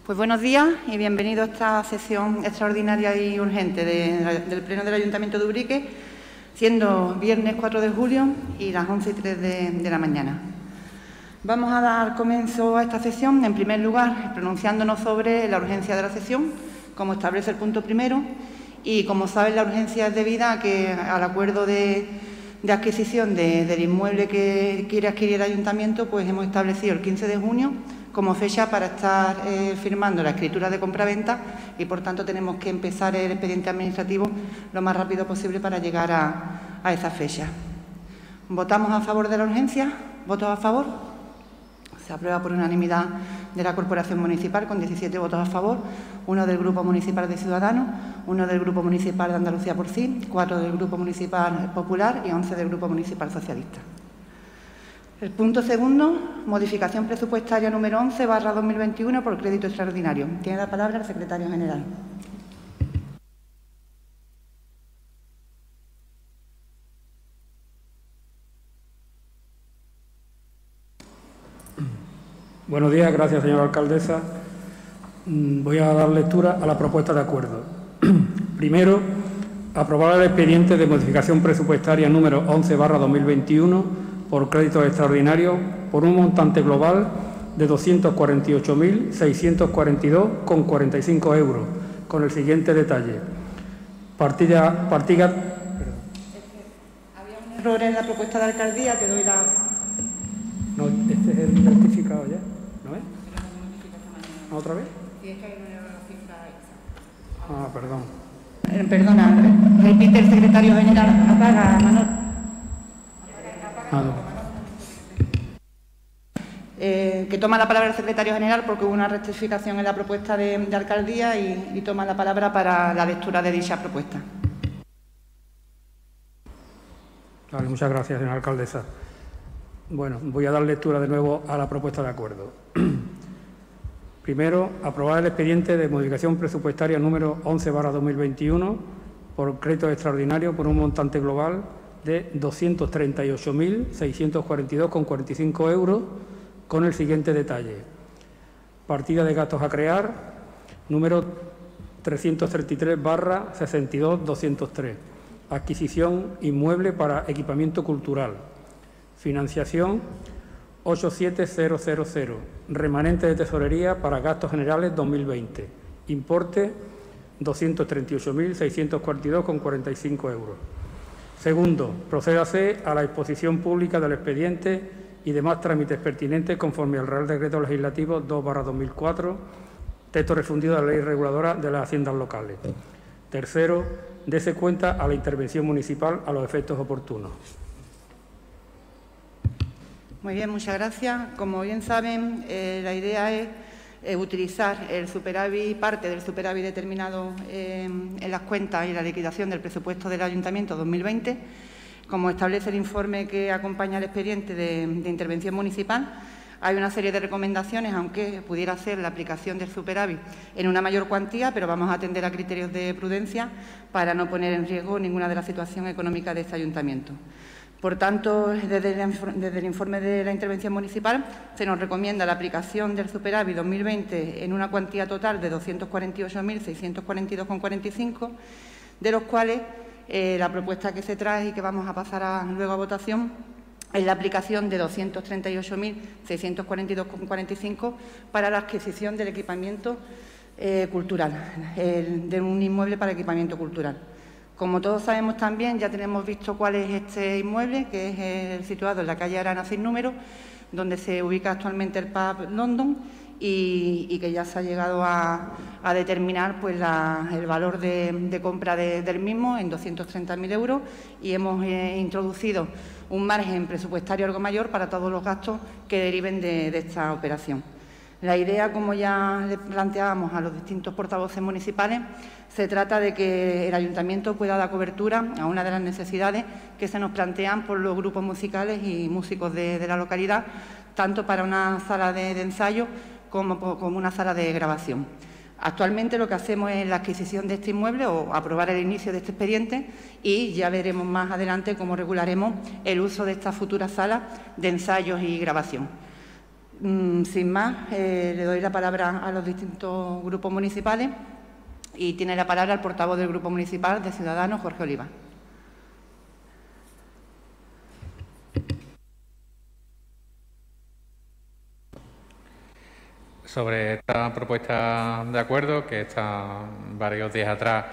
Pues buenos días y bienvenidos a esta sesión extraordinaria y urgente del Pleno del Ayuntamiento de Ubrique, siendo viernes 4 de julio y las 11:03 de la mañana. Vamos a dar comienzo a esta sesión, en primer lugar, pronunciándonos sobre la urgencia de la sesión, como establece el punto primero, y como saben, la urgencia es debida a que al acuerdo de adquisición del inmueble que quiere adquirir el Ayuntamiento, pues hemos establecido el 15 de junio como fecha para estar firmando la escritura de compraventa y, por tanto, tenemos que empezar el expediente administrativo lo más rápido posible para llegar a esa fecha. ¿Votamos a favor de la urgencia? ¿Votos a favor? Se aprueba por unanimidad de la Corporación Municipal con 17 votos a favor, 1 del Grupo Municipal de Ciudadanos, 1 del Grupo Municipal de Andalucía por Sí, 4 del Grupo Municipal Popular y 11 del Grupo Municipal Socialista. El punto segundo, modificación presupuestaria número 11/2021 por crédito extraordinario. Tiene la palabra el secretario general. Buenos días, gracias, señora alcaldesa. Voy a dar lectura a la propuesta de acuerdo. Primero, aprobar el expediente de modificación presupuestaria número 11/2021 por crédito extraordinario por un montante global de 248.642,45 euros, con el siguiente detalle. Partida. Había un error en la propuesta de alcaldía, te doy la... No, este es el certificado ya, ¿no es? ¿Otra vez? Sí, es que hay un error en la cifra exacta. Ah, perdón. Perdona, repite el secretario general. Apaga, Manol. Que toma la palabra el secretario general porque hubo una rectificación en la propuesta de alcaldía y toma la palabra para la lectura de dicha propuesta. Vale, muchas gracias, señora alcaldesa. Bueno, voy a dar lectura de nuevo a la propuesta de acuerdo. Primero, aprobar el expediente de modificación presupuestaria número 11/2021 por crédito extraordinario por un montante global de 238.642,45 euros, con el siguiente detalle. Partida de gastos a crear, número 333/62-203. Adquisición inmueble para equipamiento cultural. Financiación 87000. Remanente de tesorería para gastos generales 2020. Importe 238.642,45 euros. Segundo, procédase a la exposición pública del expediente y demás trámites pertinentes conforme al Real Decreto Legislativo 2/2004, texto refundido de la Ley Reguladora de las Haciendas Locales. Tercero, dése cuenta a la intervención municipal a los efectos oportunos. Muy bien, muchas gracias. Como bien saben, la idea es utilizar el superávit, parte del superávit determinado en las cuentas y la liquidación del presupuesto del Ayuntamiento 2020, como establece el informe que acompaña el expediente de intervención municipal. Hay una serie de recomendaciones, aunque pudiera ser la aplicación del superávit en una mayor cuantía, pero vamos a atender a criterios de prudencia para no poner en riesgo ninguna de la situación económica de este Ayuntamiento. Por tanto, desde el informe de la intervención municipal se nos recomienda la aplicación del superávit 2020 en una cuantía total de 248.642,45, de los cuales la propuesta que se trae y que vamos a pasar luego a votación es la aplicación de 238.642,45 para la adquisición del equipamiento cultural, de un inmueble para equipamiento cultural. Como todos sabemos también, ya tenemos visto cuál es este inmueble, que es el situado en la calle Arana sin número, donde se ubica actualmente el pub London y que ya se ha llegado a determinar pues, el valor de compra del mismo en 230.000 euros y hemos introducido un margen presupuestario algo mayor para todos los gastos que deriven de esta operación. La idea, como ya le planteábamos a los distintos portavoces municipales, se trata de que el Ayuntamiento pueda dar cobertura a una de las necesidades que se nos plantean por los grupos musicales y músicos de la localidad, tanto para una sala de ensayo como una sala de grabación. Actualmente lo que hacemos es la adquisición de este inmueble o aprobar el inicio de este expediente y ya veremos más adelante cómo regularemos el uso de esta futura sala de ensayos y grabación. Sin más, le doy la palabra a los distintos grupos municipales y tiene la palabra el portavoz del Grupo Municipal de Ciudadanos, Jorge Oliva. Sobre esta propuesta de acuerdo, que está varios días atrás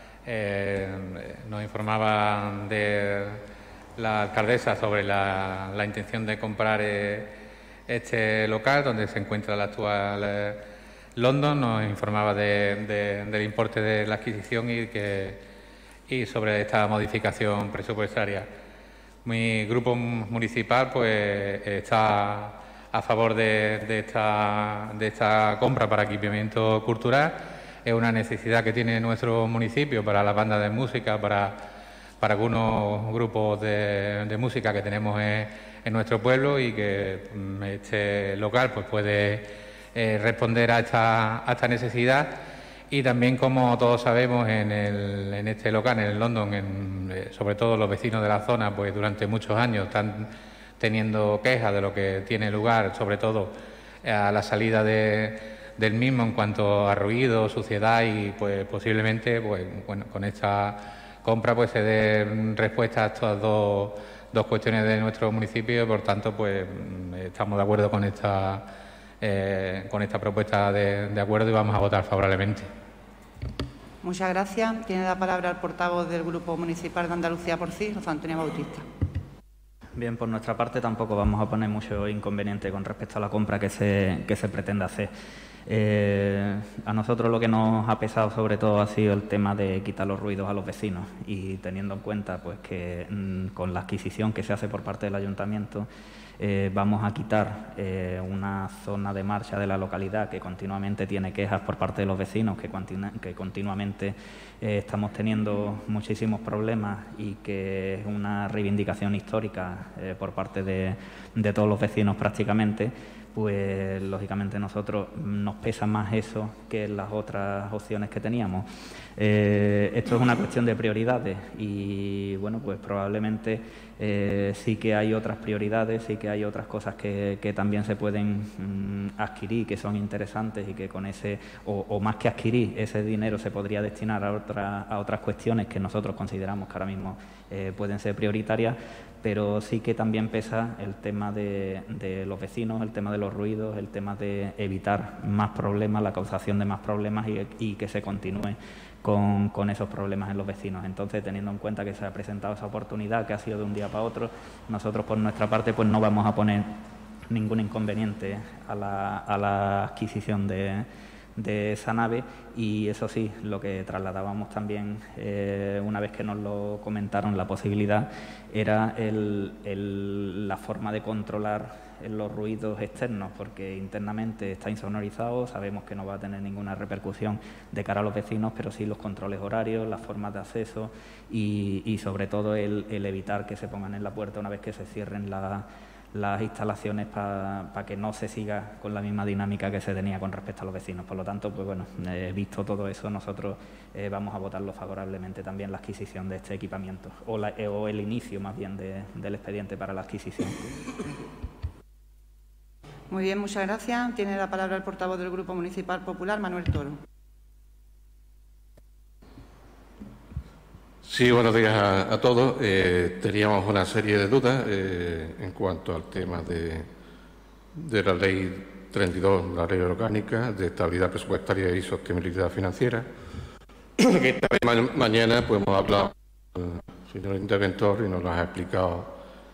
nos informaba de la alcaldesa sobre la intención de comprar este local donde se encuentra la actual London, nos informaba del importe de la adquisición y sobre esta modificación presupuestaria. Mi grupo municipal pues está a favor de esta compra para equipamiento cultural. Es una necesidad que tiene nuestro municipio para las bandas de música, para algunos grupos de música que tenemos en nuestro pueblo, y que este local pues puede responder a esta necesidad. Y también, como todos sabemos, en este local, en el London, sobre todo los vecinos de la zona, pues durante muchos años están teniendo quejas de lo que tiene lugar, sobre todo a la salida del mismo en cuanto a ruido, suciedad, y pues posiblemente pues bueno, con esta compra pues se dé respuesta a estas dos cuestiones de nuestro municipio. Por tanto, pues estamos de acuerdo con esta propuesta de acuerdo y vamos a votar favorablemente. Muchas gracias. Tiene la palabra el portavoz del Grupo Municipal de Andalucía por Sí, José Antonio Bautista. Bien, por nuestra parte tampoco vamos a poner mucho inconveniente con respecto a la compra que se pretende hacer. A nosotros lo que nos ha pesado sobre todo ha sido el tema de quitar los ruidos a los vecinos, y teniendo en cuenta pues que con la adquisición que se hace por parte del ayuntamiento vamos a quitar una zona de marcha de la localidad que continuamente tiene quejas por parte de los vecinos, que continuamente estamos teniendo muchísimos problemas, y que es una reivindicación histórica por parte de todos los vecinos prácticamente. Pues lógicamente nosotros nos pesa más eso que las otras opciones que teníamos. Esto es una cuestión de prioridades, y bueno, pues probablemente sí que hay otras prioridades, sí que hay otras cosas que también se pueden adquirir, que son interesantes, y que con ese, o más que adquirir, ese dinero se podría destinar a otras cuestiones que nosotros consideramos que ahora mismo pueden ser prioritarias. Pero sí que también pesa el tema de los vecinos, el tema de los ruidos, el tema de evitar más problemas, la causación de más problemas, y que se continúe con esos problemas en los vecinos. Entonces, teniendo en cuenta que se ha presentado esa oportunidad, que ha sido de un día para otro, nosotros por nuestra parte pues no vamos a poner ningún inconveniente a la adquisición de esa nave. Y eso sí, lo que trasladábamos también una vez que nos lo comentaron, la posibilidad era la forma de controlar los ruidos externos, porque internamente está insonorizado, sabemos que no va a tener ninguna repercusión de cara a los vecinos, pero sí los controles horarios, las formas de acceso y sobre todo el evitar que se pongan en la puerta una vez que se cierren las instalaciones, para que no se siga con la misma dinámica que se tenía con respecto a los vecinos. Por lo tanto, pues bueno, visto todo eso, nosotros vamos a votarlo favorablemente también la adquisición de este equipamiento, o el inicio más bien del expediente para la adquisición. Muy bien, muchas gracias. Tiene la palabra el portavoz del Grupo Municipal Popular, Manuel Toro. Sí, buenos días a todos. Teníamos una serie de dudas en cuanto al tema de la Ley 32, la Ley Orgánica de Estabilidad Presupuestaria y Sostenibilidad Financiera, que esta mañana pues, hemos hablado con el señor interventor y nos lo ha explicado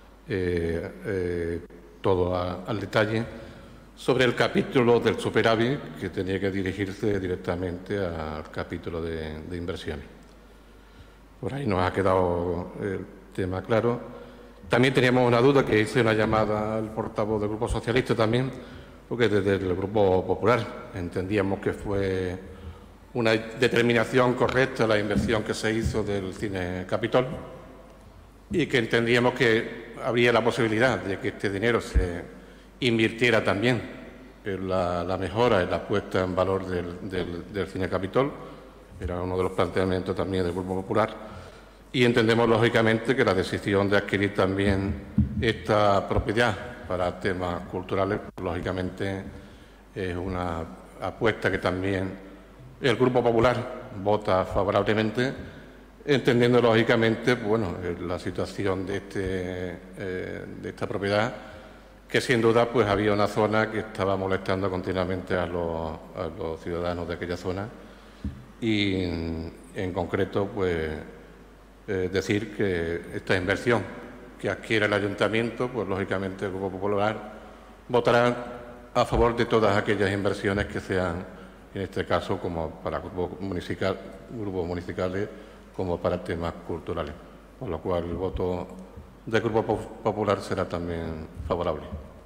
todo al detalle sobre el capítulo del superávit, que tenía que dirigirse directamente al capítulo de inversiones. Por ahí nos ha quedado el tema claro. También teníamos una duda, que hice una llamada al portavoz del Grupo Socialista también, porque desde el Grupo Popular entendíamos que fue una determinación correcta la inversión que se hizo del Cine Capitol, y que entendíamos que habría la posibilidad de que este dinero se invirtiera también en la mejora, en la puesta en valor del Cine Capitol. Era uno de los planteamientos también del Grupo Popular, y entendemos lógicamente que la decisión de adquirir también esta propiedad para temas culturales, lógicamente es una apuesta que también el Grupo Popular vota favorablemente, entendiendo lógicamente la situación de esta propiedad, que sin duda pues había una zona que estaba molestando continuamente a los ciudadanos de aquella zona, y en concreto pues decir que esta inversión que adquiere el Ayuntamiento, pues lógicamente el Grupo Popular votará a favor de todas aquellas inversiones que sean, en este caso, como para grupos municipales, como para temas culturales. Por lo cual el voto del Grupo Popular será también favorable.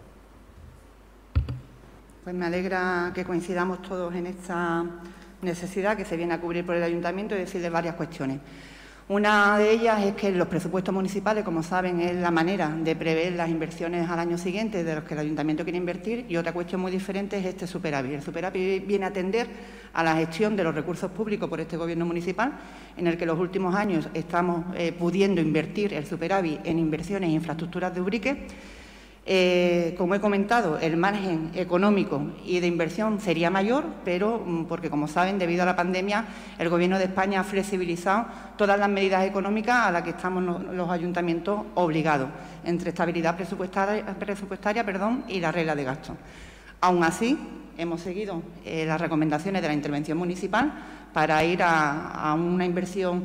Pues me alegra que coincidamos todos en esta necesidad que se viene a cubrir por el Ayuntamiento y decirle varias cuestiones. Una de ellas es que los presupuestos municipales, como saben, es la manera de prever las inversiones al año siguiente de los que el Ayuntamiento quiere invertir, y otra cuestión muy diferente es este superávit. El superávit viene a atender a la gestión de los recursos públicos por este Gobierno municipal, en el que en los últimos años estamos pudiendo invertir el superávit en inversiones e infraestructuras de Ubrique. Como he comentado, el margen económico y de inversión sería mayor, pero porque, como saben, debido a la pandemia, el Gobierno de España ha flexibilizado todas las medidas económicas a las que estamos los ayuntamientos obligados, entre estabilidad presupuestaria y la regla de gasto. Aún así, hemos seguido las recomendaciones de la intervención municipal para ir a una inversión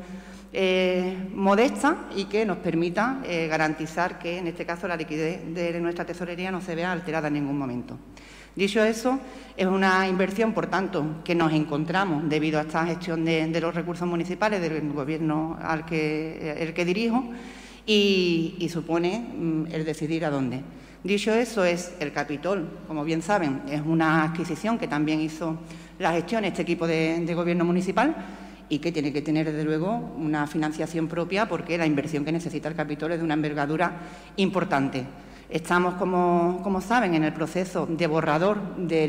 modesta y que nos permita garantizar que, en este caso, la liquidez de nuestra tesorería no se vea alterada en ningún momento. Dicho eso, es una inversión, por tanto, que nos encontramos debido a esta gestión de los recursos municipales del Gobierno el que dirijo, y supone el decidir a dónde. Dicho eso, es el Capitol, como bien saben, es una adquisición que también hizo la gestión este equipo de Gobierno municipal, y que tiene que tener, desde luego, una financiación propia, porque la inversión que necesita el Capitol es de una envergadura importante. Estamos, como saben, en el proceso de borrador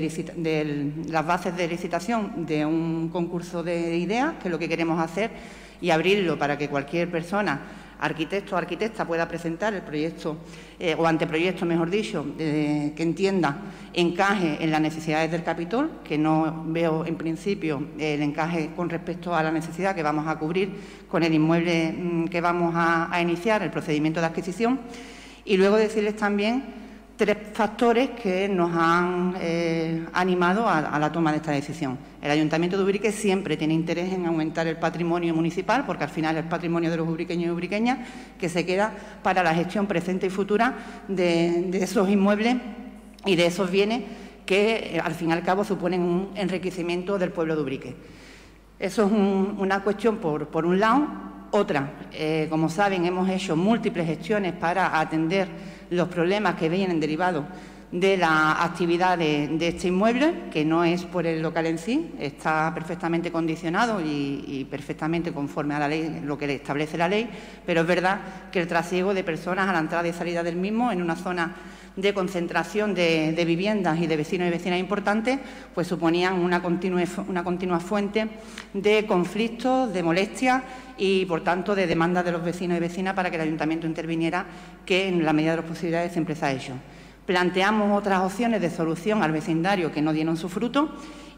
de las bases de licitación de un concurso de ideas, que es lo que queremos hacer, y abrirlo para que cualquier persona, arquitecto o arquitecta, pueda presentar el proyecto o anteproyecto, mejor dicho, que entienda encaje en las necesidades del Capitol, que no veo en principio el encaje con respecto a la necesidad que vamos a cubrir con el inmueble que vamos a iniciar el procedimiento de adquisición. Y luego decirles también 3 factores que nos han animado a la toma de esta decisión. El Ayuntamiento de Ubrique siempre tiene interés en aumentar el patrimonio municipal, porque al final es el patrimonio de los ubriqueños y ubriqueñas, que se queda para la gestión presente y futura de esos inmuebles y de esos bienes que, al fin y al cabo, suponen un enriquecimiento del pueblo de Ubrique. Eso es una cuestión por un lado. Otra, como saben, hemos hecho múltiples gestiones para atender los problemas que vienen derivados de la actividad de este inmueble, que no es por el local en sí, está perfectamente condicionado y perfectamente conforme a la ley, lo que le establece la ley, pero es verdad que el trasiego de personas a la entrada y salida del mismo, en una zona de concentración de viviendas y de vecinos y vecinas importantes, pues suponían una continua fuente de conflictos, de molestias y, por tanto, de demandas de los vecinos y vecinas para que el Ayuntamiento interviniera, que en la medida de las posibilidades siempre se ha hecho. Planteamos otras opciones de solución al vecindario que no dieron su fruto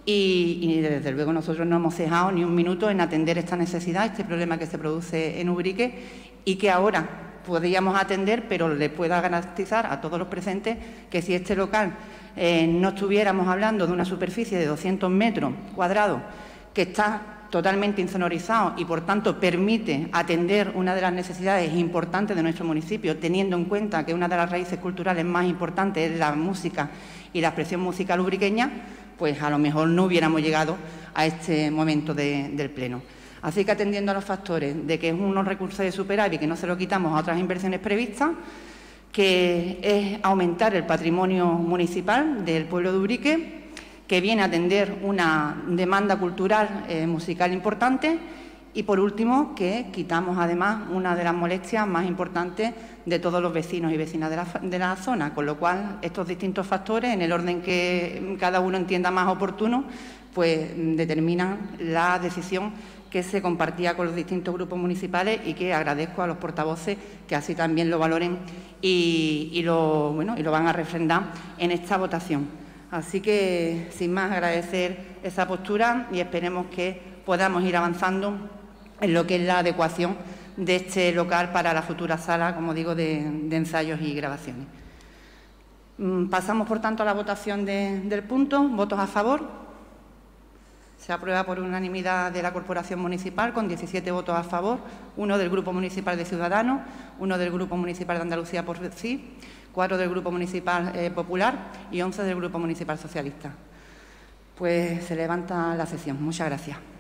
y desde luego, nosotros no hemos cejado ni un minuto en atender esta necesidad, este problema que se produce en Ubrique y que ahora podríamos atender, pero le pueda garantizar a todos los presentes que si este local no estuviéramos hablando de una superficie de 200 metros cuadrados que está totalmente insonorizado y, por tanto, permite atender una de las necesidades importantes de nuestro municipio, teniendo en cuenta que una de las raíces culturales más importantes es la música y la expresión musical ubriqueña, pues a lo mejor no hubiéramos llegado a este momento del Pleno. Así que, atendiendo a los factores de que es unos recursos de superávit que no se lo quitamos a otras inversiones previstas, que es aumentar el patrimonio municipal del pueblo de Ubrique, que viene a atender una demanda cultural musical importante, y, por último, que quitamos, además, una de las molestias más importantes de todos los vecinos y vecinas de la zona, con lo cual estos distintos factores, en el orden que cada uno entienda más oportuno, pues determinan la decisión que se compartía con los distintos grupos municipales y que agradezco a los portavoces que así también lo valoren y lo van a refrendar en esta votación. Así que, sin más, agradecer esa postura y esperemos que podamos ir avanzando en lo que es la adecuación de este local para la futura sala, como digo, de ensayos y grabaciones. Pasamos, por tanto, a la votación del punto. ¿Votos a favor? Se aprueba por unanimidad de la Corporación Municipal, con 17 votos a favor, 1 del Grupo Municipal de Ciudadanos, 1 del Grupo Municipal de Andalucía por sí, 4 del Grupo Municipal Popular y 11 del Grupo Municipal Socialista. Pues se levanta la sesión. Muchas gracias.